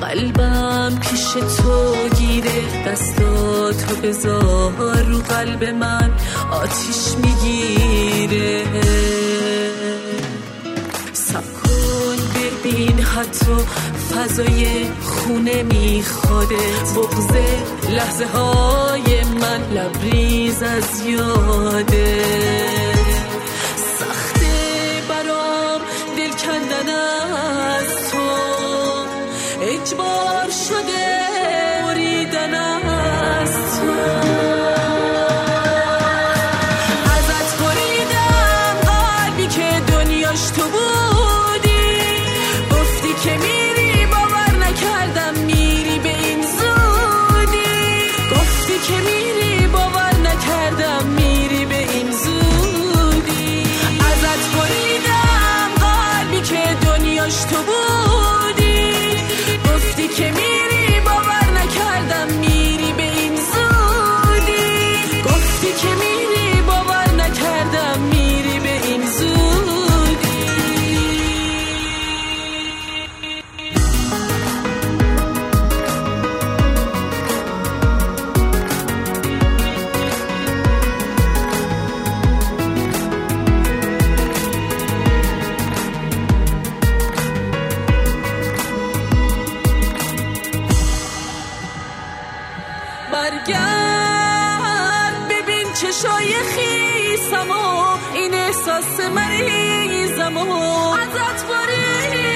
قلبم پیش تو گیره، دستاتو بذار رو قلب من آتیش میگیره. سکون ببین حتی فضای خونه میخواره، بغض لحظه های من لبریز از یاده. سخته برام دل کندن از تو، اجبار شده بریدن از تو. ازت بریدم قلبی که دنیاش تو بودی، گفتی که میری باور نکردم میری به این زودی، گفتی که میری باور نکردم میری به این زودی. ازت بریدم قلبی که دنیاش تو بودی، گفتی که میری باور نکردم میری به این زودی، گفتی که میری باور نکردم میری به این زودی. برگرد ببین چشای خیسم و این احساس مریضم و ازت بریدم